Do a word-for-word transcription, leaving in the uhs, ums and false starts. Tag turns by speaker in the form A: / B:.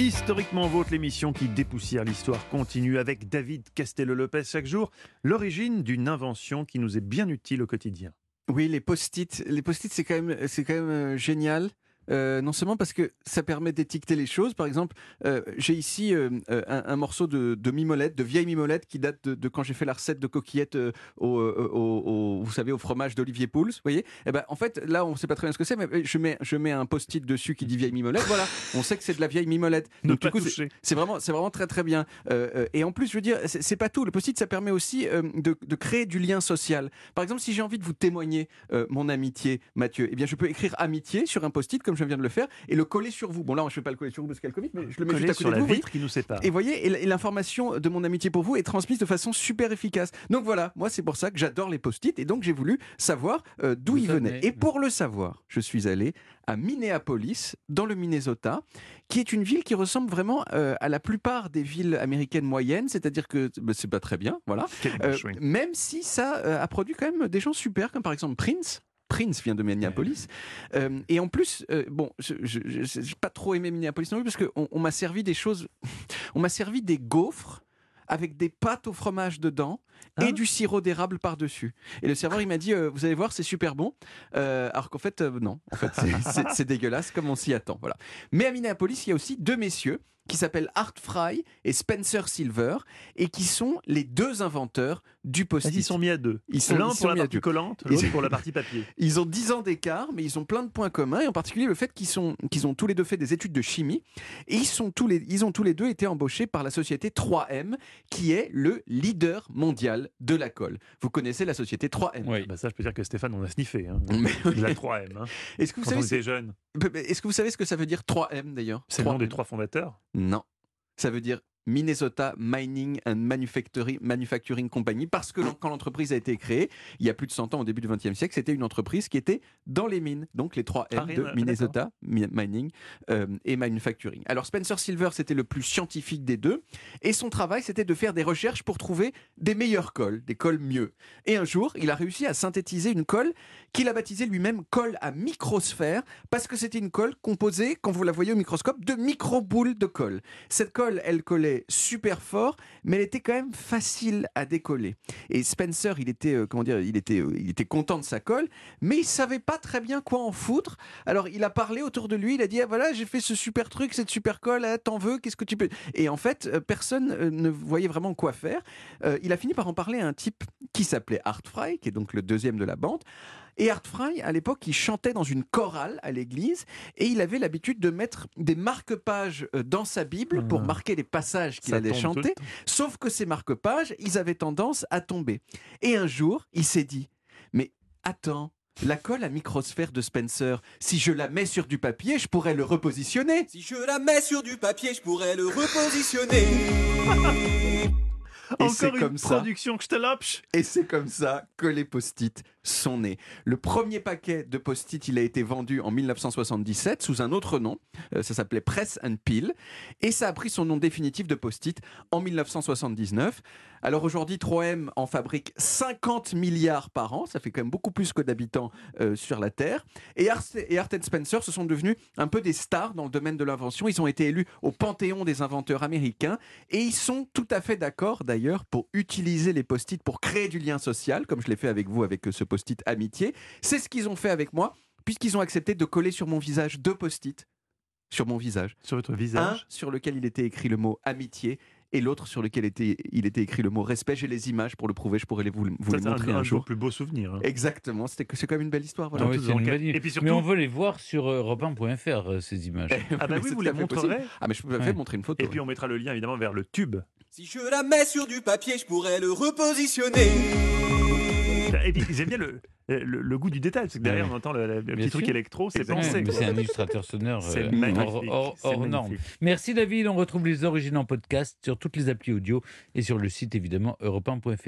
A: Historiquement Vôtre, l'émission qui dépoussière l'histoire continue avec David Castello-Lopez chaque jour. L'origine d'une invention qui nous est bien utile au quotidien.
B: Oui, les post-it. Les post-it, c'est quand même, c'est quand même euh, génial. Euh, non seulement parce que ça permet d'étiqueter les choses. Par exemple, euh, j'ai ici euh, un, un morceau de, de mimolette, de vieille mimolette qui date de, de quand j'ai fait la recette de coquillettes euh, au, au, au, vous savez, au fromage d'Olivier Pouls. Vous voyez ? Et ben, en fait, là, on ne sait pas très bien ce que c'est, mais je mets, je mets un post-it dessus qui dit vieille mimolette. Voilà, on sait que c'est de la vieille mimolette.
A: Ne
B: Donc,
A: pas
B: du coup,
A: toucher.
B: c'est, c'est vraiment, c'est vraiment très très bien. Euh, euh, et en plus, je veux dire, c'est, c'est pas tout. Le post-it, ça permet aussi euh, de, de créer du lien social. Par exemple, si j'ai envie de vous témoigner euh, mon amitié, Mathieu, eh bien, je peux écrire amitié sur un post-it comme je viens de le faire et le coller sur vous. Bon, là, je ne vais pas le coller sur vous parce qu'il y a le Covid, mais je le mets
A: Collé
B: juste à côté
A: sur
B: de
A: la
B: vous.
A: vitre qui nous sépare.
B: Et vous voyez, et l'information de mon amitié pour vous est transmise de façon super efficace. Donc voilà, moi, c'est pour ça que j'adore les post-it et donc j'ai voulu savoir euh, d'où ils venaient. Et pour le savoir, je suis allé à Minneapolis, dans le Minnesota, qui est une ville qui ressemble vraiment euh, à la plupart des villes américaines moyennes, c'est-à-dire que bah, c'est pas très bien, voilà. Euh, oui. Même si ça euh, a produit quand même des gens super, comme par exemple Prince. Prince vient de Minneapolis. Euh, et en plus, euh, bon, je n'ai pas trop aimé Minneapolis non plus parce qu'on on m'a servi des choses. On m'a servi des gaufres avec des pâtes au fromage dedans et hein du sirop d'érable par-dessus. Et le serveur, il m'a dit, euh, vous allez voir, c'est super bon. Euh, alors qu'en fait, euh, non. En fait, c'est, c'est, c'est dégueulasse comme on s'y attend. Voilà. Mais à Minneapolis, il y a aussi deux messieurs qui s'appellent Art Fry et Spencer Silver et qui sont les deux inventeurs du post-it.
A: Ils sont mis à deux.
B: Ils sont,
A: L'un
B: ils
A: pour la partie
B: deux.
A: collante, l'autre pour la partie papier.
B: Ils ont dix ans d'écart, mais ils ont plein de points communs, et en particulier le fait qu'ils, sont, qu'ils ont tous les deux fait des études de chimie, et ils, sont tous les, ils ont tous les deux été embauchés par la société trois M, qui est le leader mondial de la colle. Vous connaissez la société trois M ?
A: Oui. Bah ça, je peux dire que Stéphane, on a sniffé. Hein,
B: mais, oui.
A: De la trois M. Hein.
B: Est-ce que vous
A: Quand
B: savez,
A: on était jeunes.
B: Est-ce que vous savez ce que ça veut dire trois M d'ailleurs ?
A: C'est le nom des trois fondateurs ?
B: Non. Ça veut dire Minnesota Mining and Manufacturing, Manufacturing Company, parce que quand l'entreprise a été créée, il y a plus de cent ans, au début du vingtième siècle, c'était une entreprise qui était dans les mines, donc les trois M ah, de Minnesota Mining euh, et Manufacturing. Alors Spencer Silver, c'était le plus scientifique des deux, et son travail, c'était de faire des recherches pour trouver des meilleures colles, des colles mieux. Et un jour, il a réussi à synthétiser une colle qu'il a baptisée lui-même colle à microsphère, parce que c'était une colle composée, quand vous la voyez au microscope, de micro-boules de colle. Cette colle, elle collait super fort, mais elle était quand même facile à décoller. Et Spencer, il était, euh, comment dire, il était, euh, il était content de sa colle, mais il savait pas très bien quoi en foutre. Alors il a parlé autour de lui, il a dit ah, voilà, j'ai fait ce super truc, cette super colle, ah, t'en veux, qu'est-ce que tu peux. Et en fait, euh, personne euh, ne voyait vraiment quoi faire. Euh, il a fini par en parler à un type qui s'appelait Art Fry, qui est donc le deuxième de la bande. Et Art Fry, à l'époque, il chantait dans une chorale à l'église et il avait l'habitude de mettre des marque-pages dans sa Bible pour marquer les passages qu'il Ça allait chanter. Sauf que ces marque-pages, ils avaient tendance à tomber. Et un jour, il s'est dit « Mais attends, la colle à microsphère de Spencer, si je la mets sur du papier, je pourrais le repositionner.
C: Si je la mets sur du papier, je pourrais le repositionner. »
B: Et
A: Encore
B: c'est
A: une
B: comme
A: production que je te lopche.
B: Et c'est comme ça que les post-it sont nés. Le premier paquet de post-it, il a été vendu en dix-neuf cent soixante-dix-sept sous un autre nom. Euh, ça s'appelait Press and Peel. Et ça a pris son nom définitif de post-it en dix-neuf cent soixante-dix-neuf. Alors aujourd'hui, trois M en fabrique cinquante milliards par an. Ça fait quand même beaucoup plus que d'habitants euh, sur la Terre. Et Art, et Art and Spencer se sont devenus un peu des stars dans le domaine de l'invention. Ils ont été élus au panthéon des inventeurs américains. Et ils sont tout à fait d'accord, d'ailleurs, pour utiliser les post-it pour créer du lien social, comme je l'ai fait avec vous avec ce post-it amitié. C'est ce qu'ils ont fait avec moi, puisqu'ils ont accepté de coller sur mon visage deux post-it. Sur mon visage.
A: Sur votre visage.
B: Un sur lequel il était écrit le mot amitié et l'autre sur lequel était, il était écrit le mot respect. J'ai les images pour le prouver, je pourrais les, vous, vous
A: Ça,
B: les montrer un,
A: un
B: jour.
A: Un plus beau souvenir. Hein.
B: Exactement, c'était, c'est quand même une belle histoire. Voilà.
D: Ah oui, c'est une belle...
A: Et puis surtout...
D: Mais on veut les voir sur europe un point f r, ces images.
A: Ah bah oui, vous les montrerez.
B: Ah mais je peux
D: ouais.
B: montrer une photo.
A: Et puis on mettra le lien évidemment vers le tube.
C: Si je la mets sur du papier, je pourrais le repositionner.
A: Et puis ils aiment bien le, le, le goût du détail, parce que derrière ouais. on entend le, le, le petit
D: sûr.
A: truc électro, c'est pensé.
D: Ouais, mais c'est un illustrateur sonore
A: c'est
D: euh,
A: magnifique.
D: hors, hors,
A: c'est
D: hors
A: magnifique.
D: norme. Merci David, on retrouve les origines en podcast sur toutes les applis audio et sur le site évidemment europe un point f r.